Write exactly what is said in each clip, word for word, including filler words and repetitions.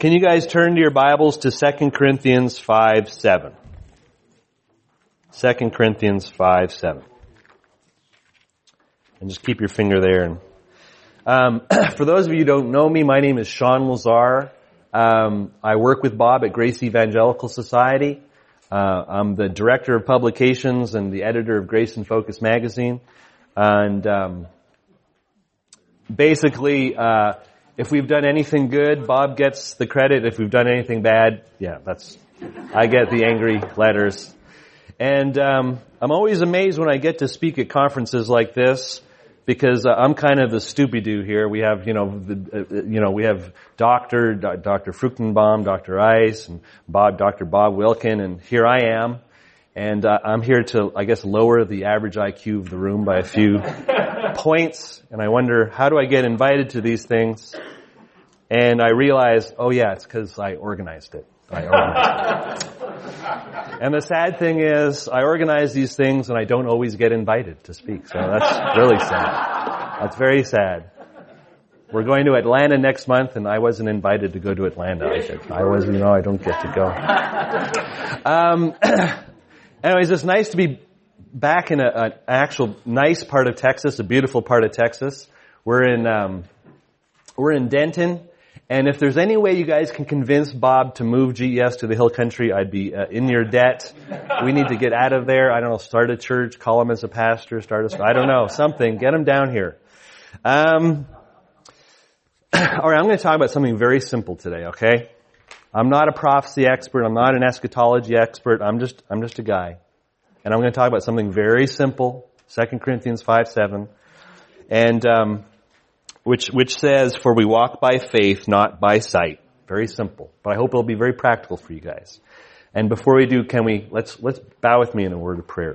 Can you guys turn to your Bibles to Second Corinthians five seven? Second Corinthians five seven. And just keep your finger there. And um, for those of you who don't know me, my name is Sean Lazar. Um, I work with Bob at Grace Evangelical Society. Uh, I'm the director of publications and the editor of Grace and Focus magazine. And um, basically, uh, if we've done anything good, Bob gets the credit. If we've done anything bad, yeah, that's I get the angry letters. And um, I'm always amazed when I get to speak at conferences like this, because uh, I'm kind of the stupid-doo here. We have, you know, the, uh, you know, we have Doctor Doctor Fruchtenbaum, Doctor Ice, and Bob, Doctor Bob Wilkin, and here I am, and uh, I'm here to, I guess, lower the average I Q of the room by a few points. And I wonder, how do I get invited to these things? And I realize, oh yeah, it's because I organized it. I organized it. And the sad thing is, I organize these things and I don't always get invited to speak. So that's really sad. That's very sad. We're going to Atlanta next month and I wasn't invited to go to Atlanta. I said, I was, you know, I don't get to go. Um, anyways, it's nice to be back in a, an actual nice part of Texas, a beautiful part of Texas. We're in, um, we're in Denton. And if there's any way you guys can convince Bob to move G E S to the Hill Country, I'd be uh, in your debt. We need to get out of there. I don't know, start a church, call him as a pastor, start a, I don't know, something. Get him down here. Um, all right, I'm going to talk about something very simple today, okay? I'm not a prophecy expert. I'm not an eschatology expert. I'm just, I'm just a guy. And I'm going to talk about something very simple, Second Corinthians five seven. And, um, Which, which says, for we walk by faith, not by sight. Very simple. But I hope it'll be very practical for you guys. And before we do, can we, let's, let's bow with me in a word of prayer.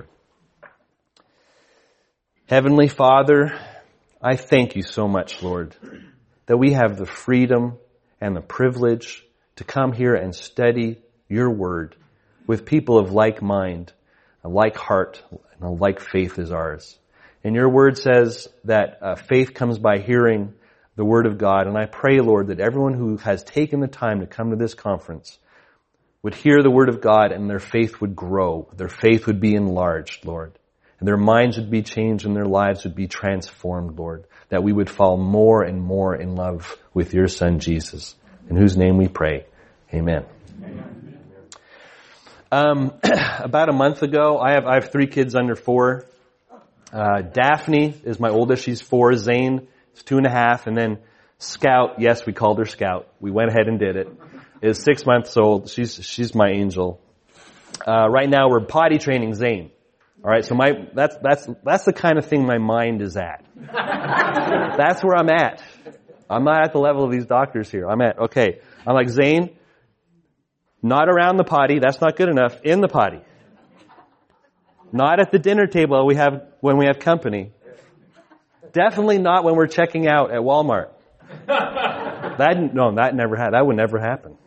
Heavenly Father, I thank you so much, Lord, that we have the freedom and the privilege to come here and study your word with people of like mind, a like heart, and a like faith as ours. And your word says that uh, faith comes by hearing the word of God. And I pray, Lord, that everyone who has taken the time to come to this conference would hear the word of God and their faith would grow. Their faith would be enlarged, Lord. And their minds would be changed and their lives would be transformed, Lord. That we would fall more and more in love with your Son, Jesus. In whose name we pray. Amen. Amen. Um, about a month ago, I have, I have three kids under four. Uh, Daphne is my oldest. She's four. Zane is two and a half. And then Scout, yes, we called her Scout. We went ahead and did it, is six months old. She's, she's my angel. Uh, right now we're potty training Zane. All right. So my, that's, that's, that's the kind of thing my mind is at. That's where I'm at. I'm not at the level of these doctors here. I'm at, okay. I'm like, Zane, not around the potty. That's not good enough. In the potty. Not at the dinner table we have when we have company. Definitely not when we're checking out at Walmart. That no, that never had. That would never happen.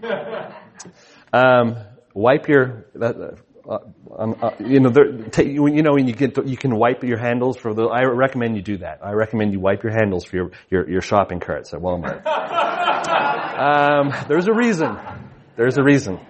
Um, wipe your, uh, um, uh, you know, there, t- you, you know, when you get, you can wipe your handles for the. I recommend you do that. I recommend you wipe your handles for your your, your shopping carts at Walmart. Um, there's a reason. There's a reason.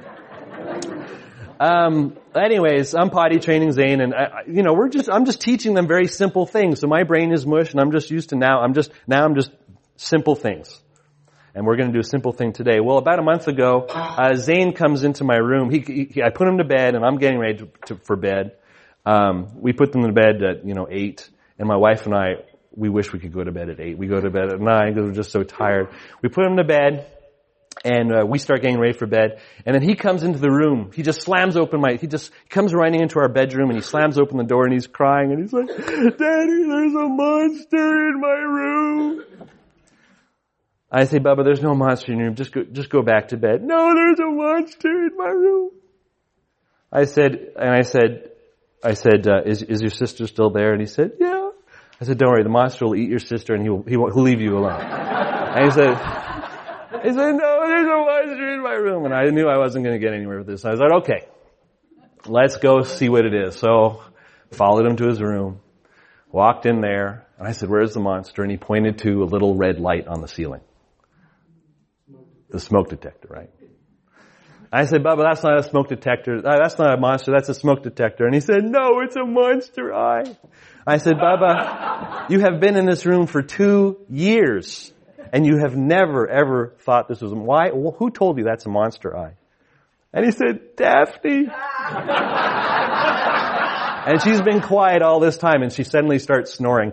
Um, anyways, I'm potty training Zane and, I, you know, we're just, I'm just teaching them very simple things. So my brain is mush and I'm just used to now, I'm just, now I'm just simple things. And we're going to do a simple thing today. Well, about a month ago, uh, Zane comes into my room. He, he, I put him to bed and I'm getting ready to, to, for bed. Um, we put them to bed at, you know, eight and my wife and I, we wish we could go to bed at eight. We go to bed at nine because we're just so tired. We put him to bed. And uh, we start getting ready for bed. And then he comes into the room. He just slams open my, he just comes running into our bedroom and he slams open the door and he's crying and he's like, Daddy, there's a monster in my room. I say, Bubba, there's no monster in your room. Just go, just go back to bed. No, there's a monster in my room. I said, and I said, I said, uh, is, is your sister still there? And he said, yeah. I said, don't worry, the monster will eat your sister and he will, he will, he'll leave you alone. And he said, He said, no, there's a monster in my room. And I knew I wasn't going to get anywhere with this. I was like, okay, let's go see what it is. So followed him to his room, walked in there, and I said, where's the monster? And he pointed to a little red light on the ceiling. The smoke detector, right? I said, Bubba, that's not a smoke detector. That's not a monster. That's a smoke detector. And he said, no, it's a monster eye. I said, Bubba, you have been in this room for two years and you have never, ever thought this was a, why? Well, who told you that's a monster eye? And he said, Daphne. And she's been quiet all this time and she suddenly starts snoring.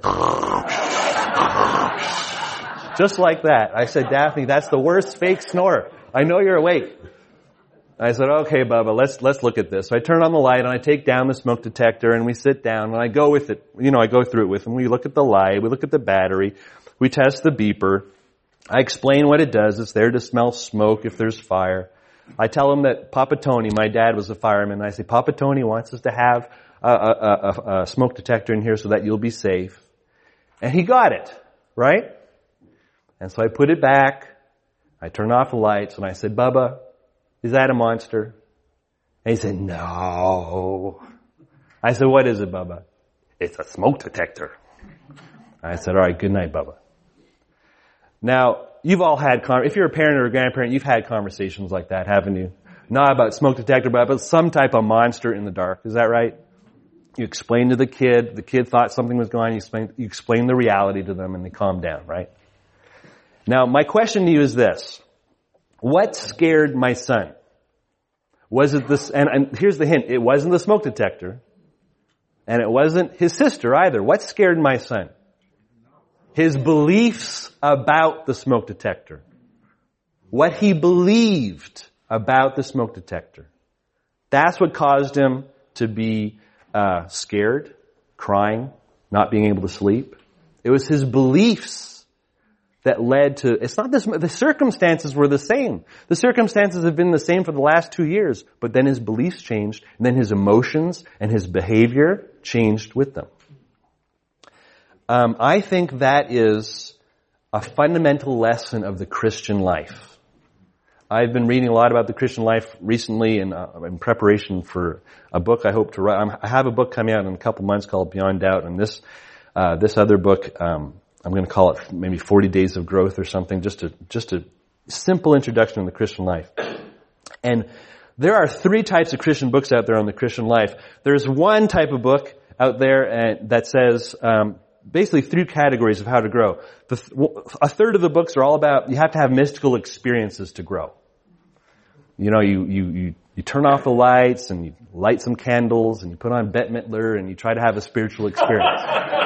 Just like that. I said, Daphne, that's the worst fake snore. I know you're awake. I said, okay, Bubba, let's, let's look at this. So I turn on the light and I take down the smoke detector and we sit down and I go with it. You know, I go through it with him. We look at the light. We look at the battery. We test the beeper. I explain what it does. It's there to smell smoke if there's fire. I tell him that Papa Tony, my dad was a fireman. I say, Papa Tony wants us to have a, a, a, a smoke detector in here so that you'll be safe. And he got it, right? And so I put it back. I turn off the lights and I said, Bubba, is that a monster? And he said, no. I said, what is it, Bubba? It's a smoke detector. I said, all right, good night, Bubba. Now, you've all had, if you're a parent or a grandparent, you've had conversations like that, haven't you? Not about smoke detector, but about some type of monster in the dark. Is that right? You explain to the kid, the kid thought something was going on, you explain, you explain the reality to them and they calm down, right? Now, my question to you is this. What scared my son? Was it this, and, and here's the hint, it wasn't the smoke detector, and it wasn't his sister either. What scared my son? His beliefs about the smoke detector. What he believed about the smoke detector. That's what caused him to be uh, scared, crying, not being able to sleep. It was his beliefs that led to, it's not this, the circumstances were the same. The circumstances have been the same for the last two years, but then his beliefs changed, and then his emotions and his behavior changed with them. Um, I think that is a fundamental lesson of the Christian life. I've been reading a lot about the Christian life recently in, uh, in preparation for a book I hope to write. I'm, I have a book coming out in a couple months called Beyond Doubt, and this, uh, this other book, um, I'm going to call it maybe forty days of growth or something, just a, just a simple introduction to the Christian life. And there are three types of Christian books out there on the Christian life. There's one type of book out there uh, that says, um, basically three categories of how to grow. The th- a third of the books are all about, you have to have mystical experiences to grow. You know, you, you, you, you turn off the lights and you light some candles and you put on Bette Midler and you try to have a spiritual experience.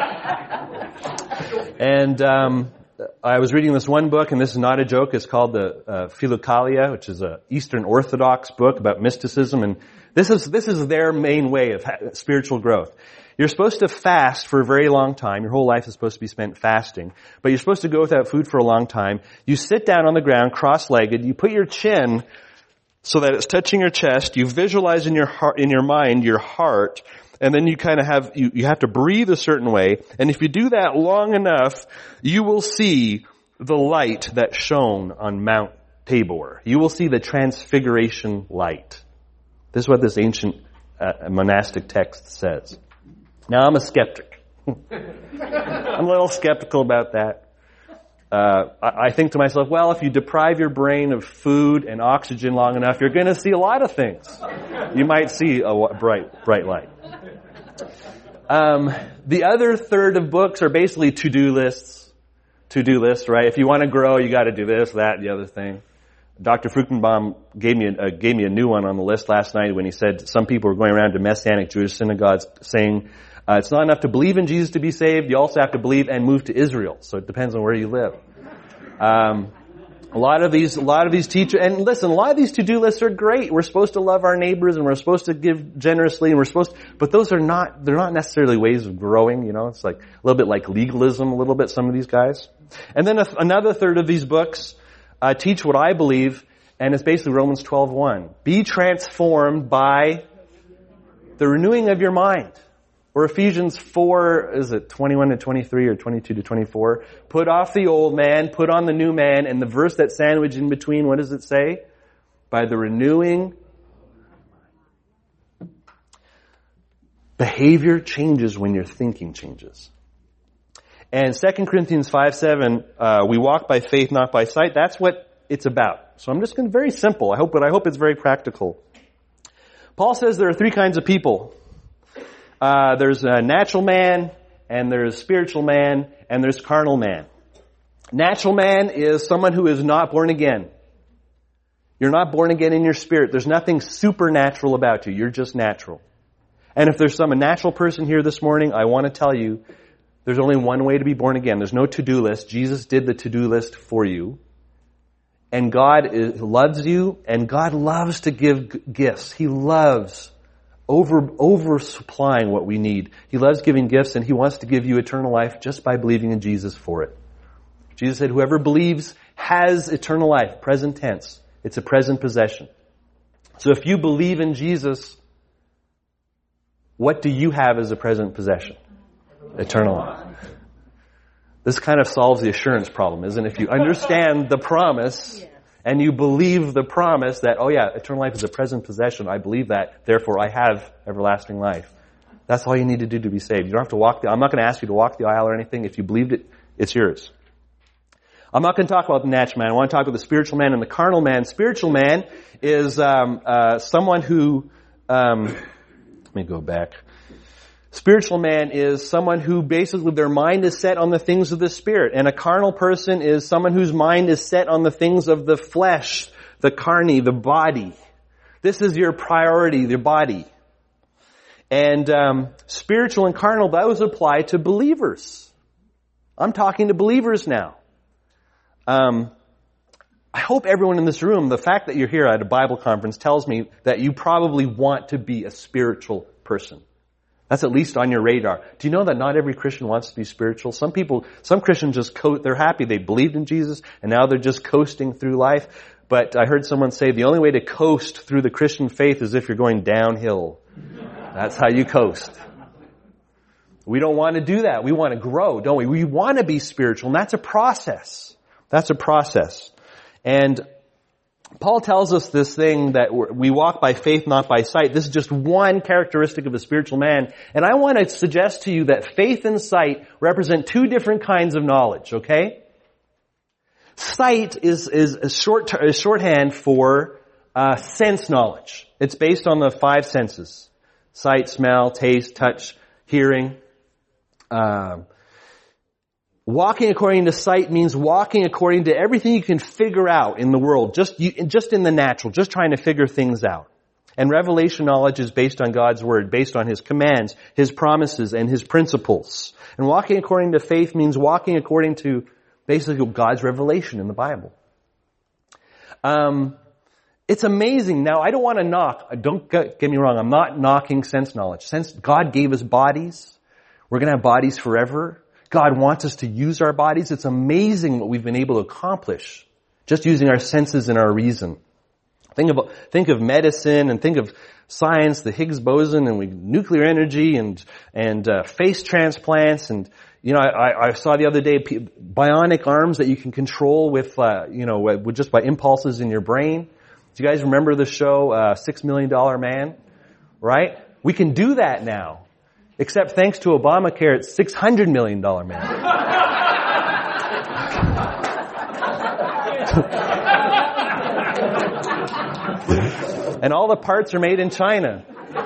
And um I was reading this one book, and this is not a joke. It's called the uh, Philokalia, which is a Eastern Orthodox book about mysticism. And this is this is their main way of ha- spiritual growth. You're supposed to fast for a very long time. Your whole life is supposed to be spent fasting. But you're supposed to go without food for a long time. You sit down on the ground, cross-legged. You put your chin so that it's touching your chest. You visualize in your heart, in your mind, your heart. And then you kind of have, you, you have to breathe a certain way. And if you do that long enough, you will see the light that shone on Mount Tabor. You will see the transfiguration light. This is what this ancient uh, monastic text says. Now, I'm a skeptic. I'm a little skeptical about that. Uh, I, I think to myself, well, if you deprive your brain of food and oxygen long enough, you're going to see a lot of things. You might see a bright, bright light. Um, the other third of books are basically to-do lists. To-do lists, right? If you want to grow, you got to do this, that, the other thing. Doctor Fruchtenbaum gave me a, uh, gave me a new one on the list last night when he said some people were going around to Messianic Jewish synagogues saying, uh, it's not enough to believe in Jesus to be saved, you also have to believe and move to Israel. So it depends on where you live. Um, a lot of these, a lot of these teachers, and listen, a lot of these to-do lists are great. We're supposed to love our neighbors and we're supposed to give generously and we're supposed to, but those are not, they're not necessarily ways of growing, you know, it's like a little bit like legalism, a little bit, some of these guys. And then a, another third of these books, uh, teach what I believe, and it's basically Romans twelve one. Be transformed by the renewing of your mind. Or Ephesians four, is it twenty-one to twenty-three or twenty-two to twenty-four? Put off the old man, put on the new man, and the verse that's sandwiched in between, what does it say? By the renewing. Behavior changes when your thinking changes. And Second Corinthians five seven, uh, we walk by faith, not by sight. That's what it's about. So I'm just going to very simple. I hope, but I hope it's very practical. Paul says there are three kinds of people. Uh, there's a natural man, and there's spiritual man, and there's carnal man. Natural man is someone who is not born again. You're not born again in your spirit. There's nothing supernatural about you. You're just natural. And if there's some natural person here this morning, I want to tell you, there's only one way to be born again. There's no to-do list. Jesus did the to-do list for you. And God is, loves you, and God loves to give g- gifts. He loves over, over supplying what we need. He loves giving gifts, and He wants to give you eternal life just by believing in Jesus for it. Jesus said, whoever believes has eternal life, present tense. It's a present possession. So if you believe in Jesus, what do you have as a present possession? Eternal life. This kind of solves the assurance problem, isn't it? If you understand the promise and you believe the promise that, oh yeah, eternal life is a present possession, I believe that, therefore I have everlasting life. That's all you need to do to be saved. You don't have to walk the, I'm not going to ask you to walk the aisle or anything. If you believed it, it's yours. I'm not going to talk about the natural man. I want to talk about the spiritual man and the carnal man. Spiritual man is um, uh, someone who, um, let me go back. Spiritual man is someone who basically their mind is set on the things of the Spirit. And a carnal person is someone whose mind is set on the things of the flesh, the carne, the body. This is your priority, the body. And um, spiritual and carnal, those apply to believers. I'm talking to believers now. Um, I hope everyone in this room, the fact that you're here at a Bible conference tells me that you probably want to be a spiritual person. That's at least on your radar. Do you know that not every Christian wants to be spiritual? Some people, some Christians just co- they're happy. They believed in Jesus and now they're just coasting through life. But I heard someone say the only way to coast through the Christian faith is if you're going downhill. That's how you coast. We don't want to do that. We want to grow, don't we? We want to be spiritual, and that's a process. That's a process. And Paul tells us this thing that we walk by faith, not by sight. This is just one characteristic of a spiritual man. And I want to suggest to you that faith and sight represent two different kinds of knowledge, okay? Sight is, is a short, a shorthand for uh, sense knowledge. It's based on the five senses. Sight, smell, taste, touch, hearing. Um, Walking according to sight means walking according to everything you can figure out in the world, just you, just in the natural, just trying to figure things out. And revelation knowledge is based on God's Word, based on His commands, His promises, and His principles. And walking according to faith means walking according to basically God's revelation in the Bible. Um, it's amazing. Now, I don't want to knock. Don't get me wrong. I'm not knocking sense knowledge. Sense God gave us bodies. We're going to have bodies forever. God wants us to use our bodies. It's amazing what we've been able to accomplish just using our senses and our reason. Think of, think of medicine and think of science, the Higgs boson and we, nuclear energy and, and, uh, face transplants. And, you know, I, I saw the other day bionic arms that you can control with, uh, you know, with just by impulses in your brain. Do you guys remember the show, uh, Six Million Dollar Man? Right? We can do that now. Except thanks to Obamacare, it's six hundred million dollars man. And all the parts are made in China.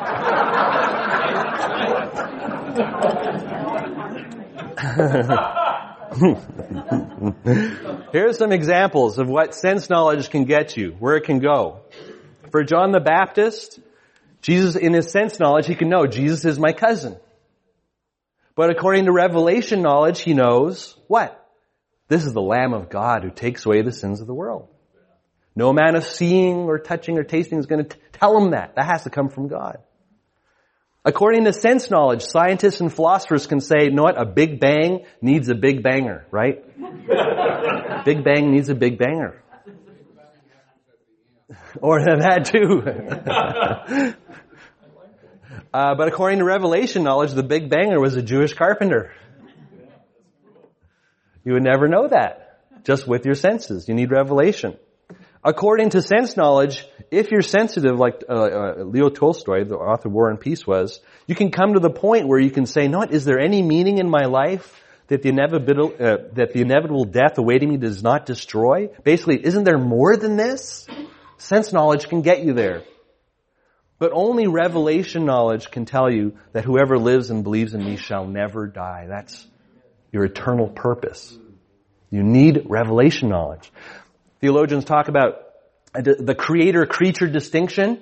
Here are some examples of what sense knowledge can get you, where it can go. For John the Baptist, Jesus, in his sense knowledge, he can know Jesus is my cousin. But according to revelation knowledge, he knows what? This is the Lamb of God who takes away the sins of the world. No amount of seeing or touching or tasting is going to tell him that. That has to come from God. According to sense knowledge, scientists and philosophers can say, you know what? A big bang needs a big banger, right? Big bang needs a big banger. Or that too. uh, but according to revelation knowledge, the big banger was a Jewish carpenter. You would never know that. Just with your senses. You need revelation. According to sense knowledge, if you're sensitive, like uh, uh, Leo Tolstoy, the author of War and Peace was, you can come to the point where you can say, no, is there any meaning in my life? that the inevitable, uh, that the inevitable death awaiting me does not destroy? Basically, isn't there more than this? Sense knowledge can get you there. But only revelation knowledge can tell you that whoever lives and believes in me shall never die. That's your eternal purpose. You need revelation knowledge. Theologians talk about the creator-creature distinction.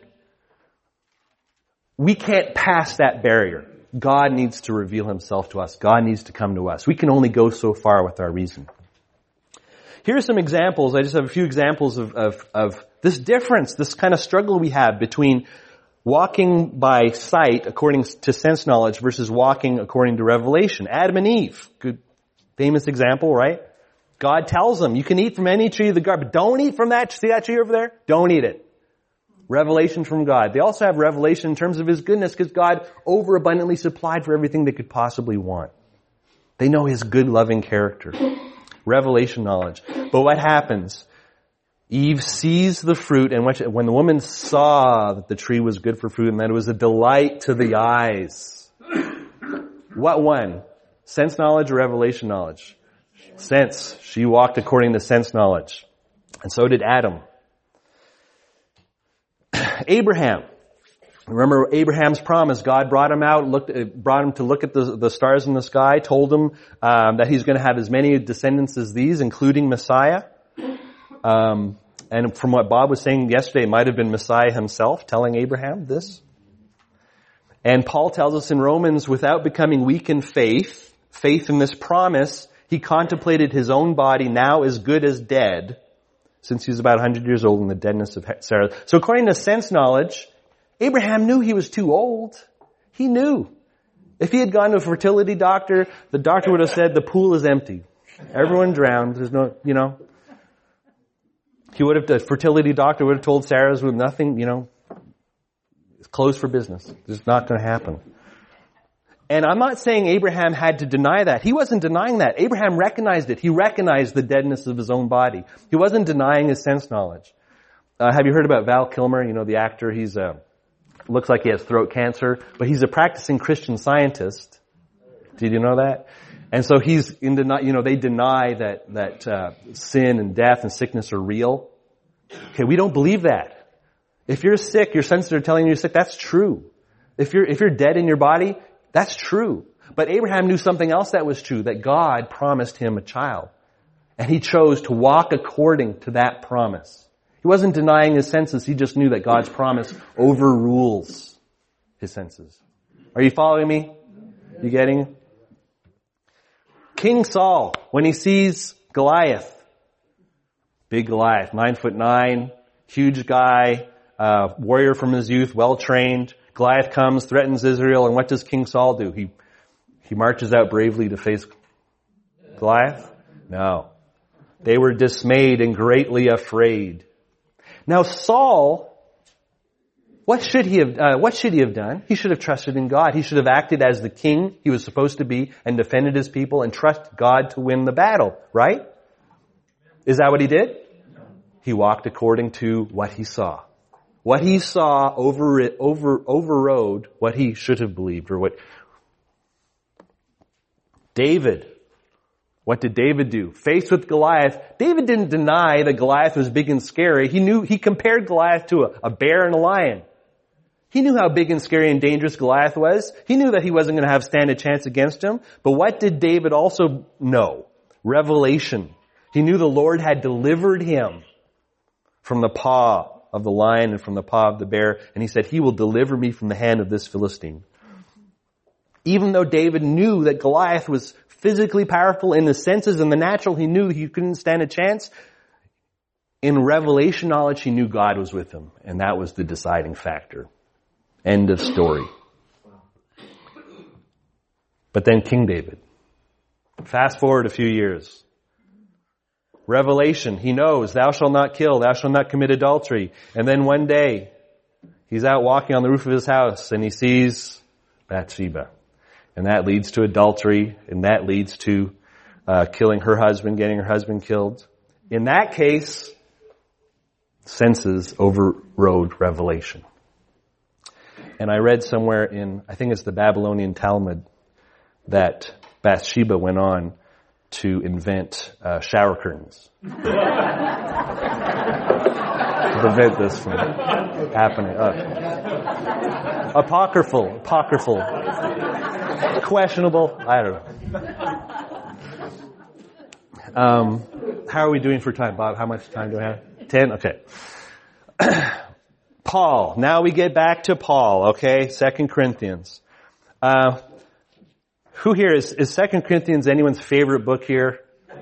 We can't pass that barrier. God needs to reveal himself to us. God needs to come to us. We can only go so far with our reason. Here are some examples. I just have a few examples of, of, of this difference, this kind of struggle we have between walking by sight according to sense knowledge versus walking according to revelation. Adam and Eve, good, famous example, right? God tells them, you can eat from any tree of the garden, but don't eat from that, see that tree over there? Don't eat it. Revelation from God. They also have revelation in terms of his goodness because God overabundantly supplied for everything they could possibly want. They know his good, loving character. Revelation knowledge. But what happens? Eve sees the fruit, and when the woman saw that the tree was good for fruit and that it was a delight to the eyes. What one? Sense knowledge or revelation knowledge? Sense. She walked according to sense knowledge. And so did Adam. Abraham. Remember Abraham's promise. God brought him out, looked, brought him to look at the, the stars in the sky, told him um, that he's going to have as many descendants as these, including Messiah. Um, and from what Bob was saying yesterday, it might have been Messiah himself telling Abraham this. And Paul tells us in Romans, without becoming weak in faith, faith in this promise, he contemplated his own body now as good as dead, since he was about one hundred years old in the deadness of Sarah. So according to sense knowledge, Abraham knew he was too old. He knew. If he had gone to a fertility doctor, the doctor would have said, the pool is empty. Everyone drowned. There's no, you know. He would have, the fertility doctor would have told Sarah's with nothing, you know, it's closed for business. It's not going to happen. And I'm not saying Abraham had to deny that. He wasn't denying that. Abraham recognized it. He recognized the deadness of his own body. He wasn't denying his sense knowledge. Uh, have you heard about Val Kilmer? You know, the actor. He's uh, looks like he has throat cancer, but he's a practicing Christian Scientist. Did you know that? And so he's in deny. You know, they deny that that uh, sin and death and sickness are real. Okay, we don't believe that. If you're sick, your senses are telling you you're sick. That's true. If you're if you're dead in your body, that's true. But Abraham knew something else that was true, that God promised him a child. And he chose to walk according to that promise. He wasn't denying his senses. He just knew that God's promise overrules his senses. Are you following me? You getting? King Saul, when he sees Goliath, big Goliath, nine foot nine, huge guy, uh, warrior from his youth, well trained. Goliath comes, threatens Israel, and what does King Saul do? He he marches out bravely to face Goliath? No. They were dismayed and greatly afraid. Now Saul, what should he have uh, what should he have done? He should have trusted in God. He should have acted as the king he was supposed to be and defended his people and trust God to win the battle, right? Is that what he did? He walked according to what he saw. What he saw over over overrode what he should have believed, or what David. What did David do? Faced with Goliath, David didn't deny that Goliath was big and scary. He knew, he compared Goliath to a, a bear and a lion. He knew how big and scary and dangerous Goliath was. He knew that he wasn't going to have stand a chance against him. But what did David also know? Revelation. He knew the Lord had delivered him from the paw of the lion and from the paw of the bear. And he said, he will deliver me from the hand of this Philistine. Even though David knew that Goliath was physically powerful in the senses and the natural, he knew he couldn't stand a chance. In revelation knowledge, he knew God was with him. And that was the deciding factor. End of story. But then King David. Fast forward a few years. Revelation, he knows, thou shalt not kill, thou shalt not commit adultery. And then one day, he's out walking on the roof of his house and he sees Bathsheba. And that leads to adultery, and that leads to uh, killing her husband, getting her husband killed. In that case, senses overrode revelation. And I read somewhere in, I think it's the Babylonian Talmud, that Bathsheba went on to invent uh, shower curtains. To prevent this from happening. Uh, apocryphal, apocryphal, questionable. I don't know. Um, how are we doing for time, Bob? How much time do we have? Ten? Okay. Paul. Now we get back to Paul, okay? Second Corinthians. Uh, who here is, is Second Corinthians anyone's favorite book here?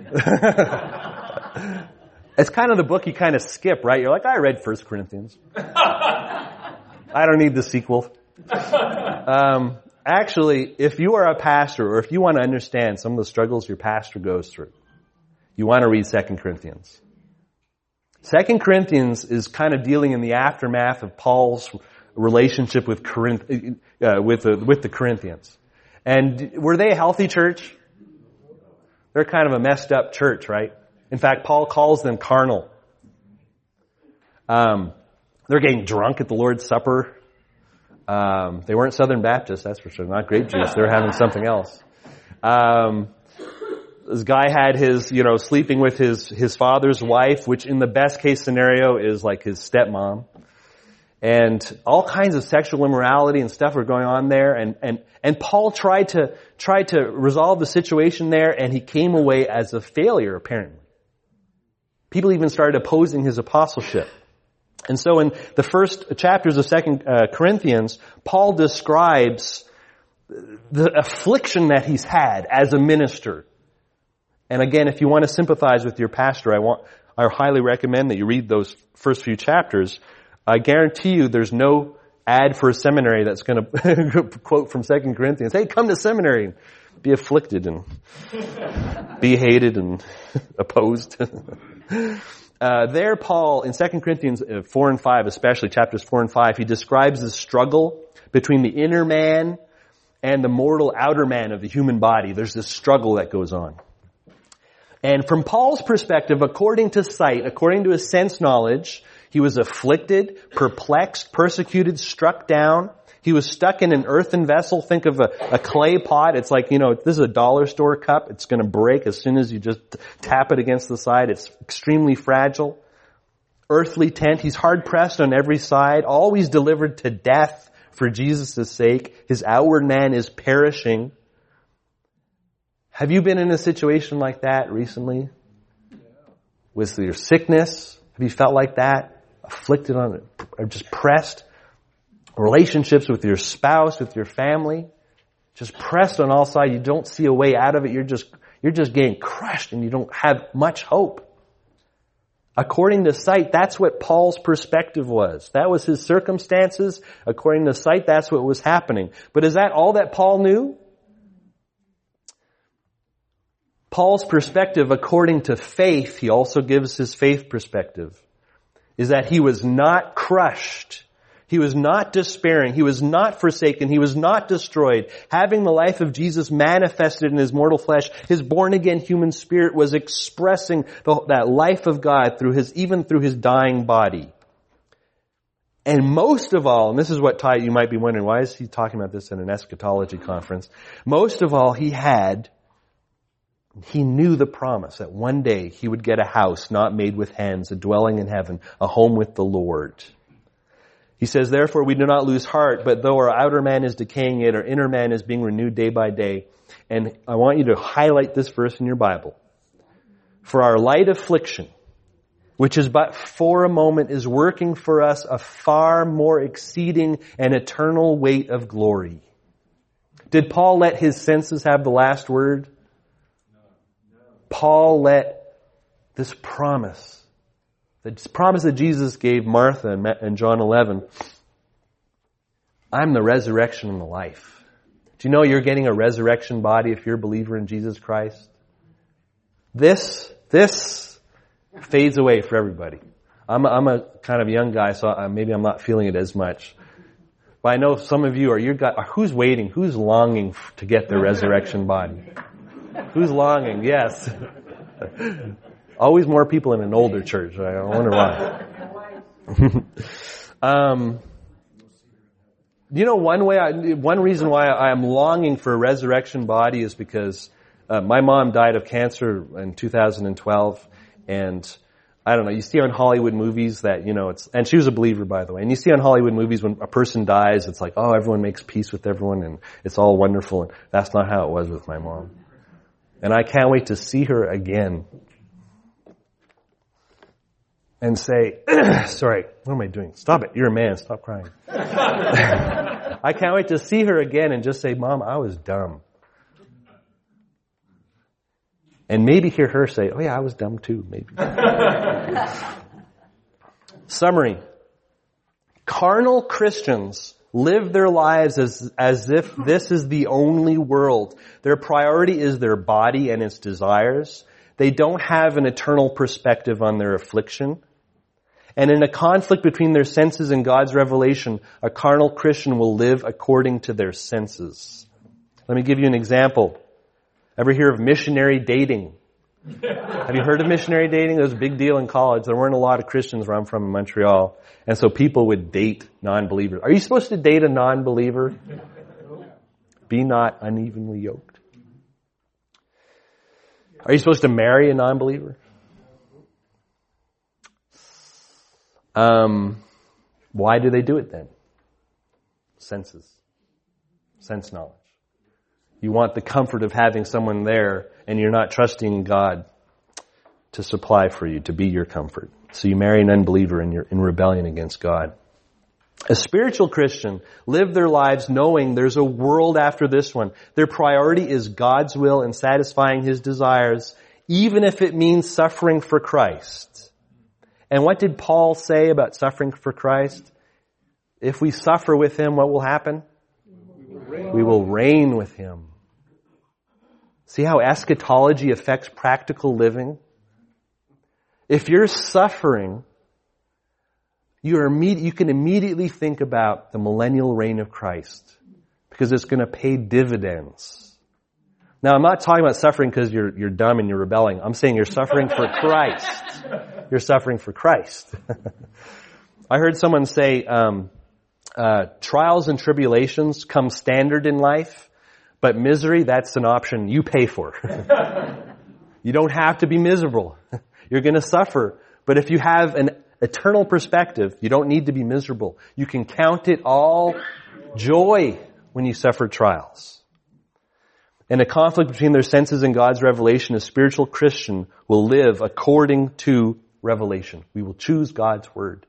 It's kind of the book you kind of skip, right? You're like, I read First Corinthians. I don't need the sequel. Um, actually, if you are a pastor, or if you want to understand some of the struggles your pastor goes through, you want to read Second Corinthians. Second Corinthians is kind of dealing in the aftermath of Paul's relationship with Corinth, uh, with the, with the Corinthians. And were they a healthy church? They're kind of a messed up church, right? In fact, Paul calls them carnal. Um, they're getting drunk at the Lord's Supper. Um, they weren't Southern Baptists, that's for sure. Not grape juice. They were having something else. Um, this guy had his, you know, sleeping with his, his father's wife, which in the best case scenario is like his stepmom. And all kinds of sexual immorality and stuff were going on there. And, and, and Paul tried to, tried to resolve the situation there, and he came away as a failure, apparently. People even started opposing his apostleship. And so in the first chapters of Second uh, Corinthians, Paul describes the affliction that he's had as a minister. And again, if you want to sympathize with your pastor, I want, I highly recommend that you read those first few chapters. I guarantee you there's no ad for a seminary that's going to quote from Second Corinthians, hey, come to seminary and be afflicted and be hated and opposed. Uh, there, Paul, in Second Corinthians four and five, especially chapters four and five, he describes the struggle between the inner man and the mortal outer man of the human body. There's this struggle that goes on. And from Paul's perspective, according to sight, according to his sense knowledge, he was afflicted, perplexed, persecuted, struck down. He was stuck in an earthen vessel. Think of a, a clay pot. It's like, you know, this is a dollar store cup. It's going to break as soon as you just tap it against the side. It's extremely fragile. Earthly tent. He's hard pressed on every side, always delivered to death for Jesus' sake. His outward man is perishing. Have you been in a situation like that recently? With your sickness? Have you felt like that? Afflicted on it, or just pressed? Relationships with your spouse, with your family, just pressed on all sides. You don't see a way out of it. You're just, you're just getting crushed and you don't have much hope. According to sight, that's what Paul's perspective was. That was his circumstances. According to sight, that's what was happening. But is that all that Paul knew? Paul's perspective, according to faith, he also gives his faith perspective, is that he was not crushed. He was not despairing. He was not forsaken. He was not destroyed. Having the life of Jesus manifested in his mortal flesh, his born-again human spirit was expressing the, that life of God through his, even through his dying body. And most of all, and this is what Ty, you might be wondering, why is he talking about this in an eschatology conference? Most of all, he had, he knew the promise that one day he would get a house not made with hands, a dwelling in heaven, a home with the Lord. He says, therefore we do not lose heart, but though our outer man is decaying, yet our inner man is being renewed day by day. And I want you to highlight this verse in your Bible. For our light affliction, which is but for a moment, is working for us a far more exceeding and eternal weight of glory. Did Paul let his senses have the last word? Paul let this promise, the promise that Jesus gave Martha in John eleven, I'm the resurrection and the life. Do you know you're getting a resurrection body if you're a believer in Jesus Christ? This, this fades away for everybody. I'm a, I'm a kind of young guy, so I, maybe I'm not feeling it as much. But I know some of you are, you're got, who's waiting, who's longing to get their resurrection body? Who's longing? Yes. Always more people in an older church. I wonder why. um, you know, one way, I, one reason why I am longing for a resurrection body is because Uh, my mom died of cancer in two thousand twelve, and I don't know, you see on Hollywood movies that, you know, it's, and she was a believer, by the way, and you see on Hollywood movies when a person dies, it's like, oh, everyone makes peace with everyone, and it's all wonderful, and that's not how it was with my mom. And I can't wait to see her again and say, sorry, what am I doing? Stop it, you're a man, stop crying. I can't wait to see her again and just say, Mom, I was dumb. And maybe hear her say, oh yeah, I was dumb too, maybe. Summary. Carnal Christians live their lives as, as if this is the only world. Their priority is their body and its desires. They don't have an eternal perspective on their affliction. And in a conflict between their senses and God's revelation, a carnal Christian will live according to their senses. Let me give you an example. Ever hear of missionary dating? Have you heard of missionary dating? It was a big deal in college. There weren't a lot of Christians where I'm from in Montreal. And so people would date non-believers. Are you supposed to date a non-believer? Be not unevenly yoked. Are you supposed to marry a non-believer? Um, why do they do it then? Senses. Sense knowledge. You want the comfort of having someone there, and you're not trusting God to supply for you, to be your comfort. So you marry an unbeliever and you're in rebellion against God. A spiritual Christian live their lives knowing there's a world after this one. Their priority is God's will and satisfying His desires, even if it means suffering for Christ. And what did Paul say about suffering for Christ? If we suffer with Him, what will happen? We will reign with Him. See how eschatology affects practical living? If you're suffering, you're imme- you can immediately think about the millennial reign of Christ, because it's going to pay dividends. Now, I'm not talking about suffering because you're, you're dumb and you're rebelling. I'm saying you're suffering for Christ. You're suffering for Christ. I heard someone say, um, uh, trials and tribulations come standard in life, but misery, that's an option you pay for. You don't have to be miserable. You're going to suffer. But if you have an eternal perspective, you don't need to be miserable. You can count it all joy when you suffer trials. In a conflict between their senses and God's revelation, a spiritual Christian will live according to revelation. We will choose God's word.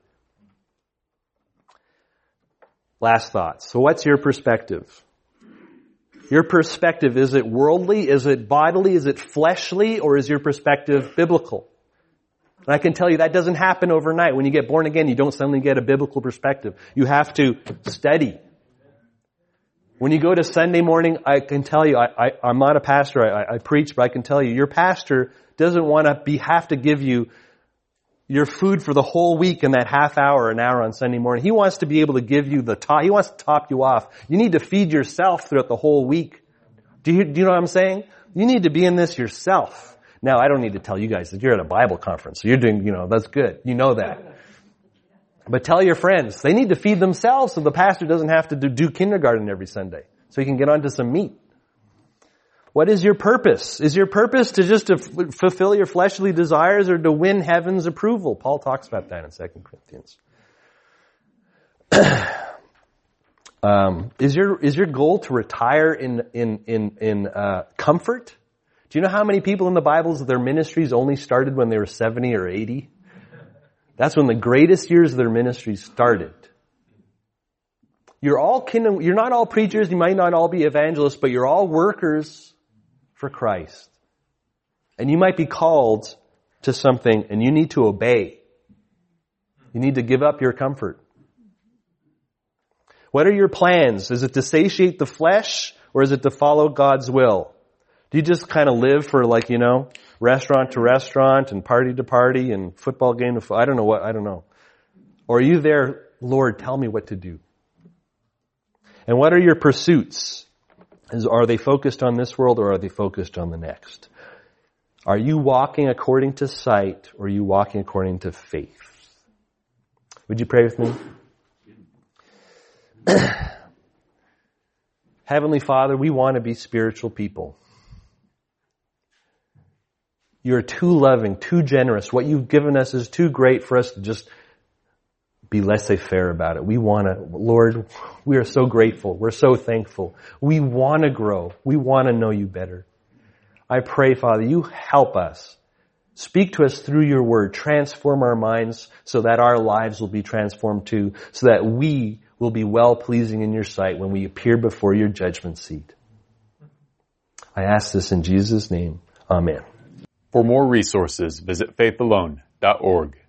Last thoughts. So what's your perspective? Your perspective, is it worldly? Is it bodily? Is it fleshly? Or is your perspective biblical? And I can tell you that doesn't happen overnight. When you get born again, you don't suddenly get a biblical perspective. You have to study. When you go to Sunday morning, I can tell you, I, I, I'm not a pastor, I, I preach, but I can tell you, your pastor doesn't want to be, have to give you your food for the whole week in that half hour, an hour on Sunday morning. He wants to be able to give you the top, he wants to top you off. You need to feed yourself throughout the whole week. Do you, do you know what I'm saying? You need to be in this yourself. Now, I don't need to tell you guys that you're at a Bible conference, so you're doing, you know, that's good. You know that. But tell your friends, they need to feed themselves so the pastor doesn't have to do, do kindergarten every Sunday, so he can get onto some meat. What is your purpose? Is your purpose to just to f- fulfill your fleshly desires or to win heaven's approval? Paul talks about that in Second Corinthians. um, is your is your goal to retire in in in in uh, comfort? Do you know how many people in the Bible, their ministries only started when they were seventy or eighty? That's when the greatest years of their ministry started. You're all kingdom, you're not all preachers, you might not all be evangelists, but you're all workers for Christ. And you might be called to something and you need to obey. You need to give up your comfort. What are your plans? Is it to satiate the flesh or is it to follow God's will? Do you just kind of live for, like, you know, restaurant to restaurant and party to party and football game to football? I don't know what, I don't know. Or are you there, Lord, tell me what to do? And what are your pursuits? Is, are they focused on this world or are they focused on the next? Are you walking according to sight or are you walking according to faith? Would you pray with me? Heavenly Father, we want to be spiritual people. You're too loving, too generous. What you've given us is too great for us to just be laissez-faire about it. We want to, Lord, we are so grateful. We're so thankful. We want to grow. We want to know you better. I pray, Father, you help us. Speak to us through your word. Transform our minds so that our lives will be transformed too, so that we will be well-pleasing in your sight when we appear before your judgment seat. I ask this in Jesus' name. Amen. For more resources, visit faith alone dot org.